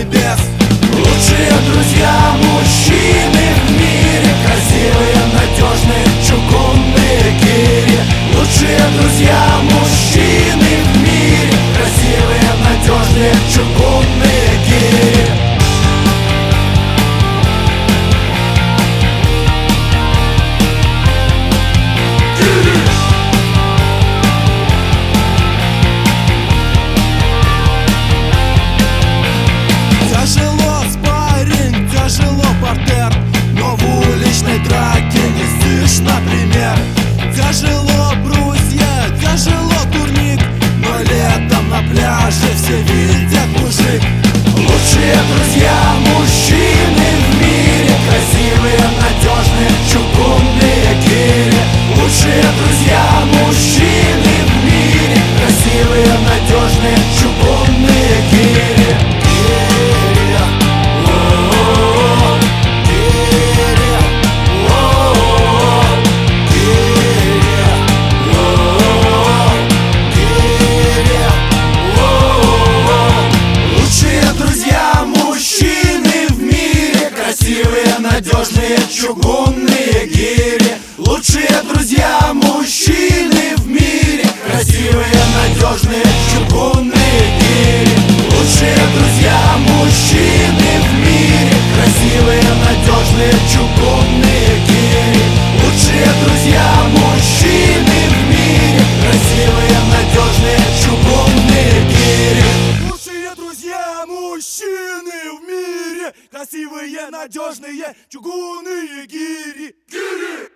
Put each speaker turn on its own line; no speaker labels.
небес.
Лучшие друзья мужчины в мире, красивые, надежные, чугунные гири. Лучшие друзья мужчины в мире, красивые, надежные, чугунные гири.
Тяжело спарринг, тяжело партер, но в уличной драке не слышно пример. Тяжело брусья, тяжело турник, но летом на пляже все видят мужик.
Лучшие друзья мужчины в мире, красивые, надежные, чугунные гири. Лучшие друзья мужчины в мире, красивые, надежные, чугунные гири. Надежные чугунные гири. Лучшие друзья мужчины в мире, красивые, надежные, чугунные гири. Лучшие друзья мужчины в мире, красивые, надежные, чугунные гири. Лучшие друзья мужчины в мире, красивые, надежные, чугунные гири.
Лучшие друзья мужчины в мире, красивые, надежные, чугунные гири.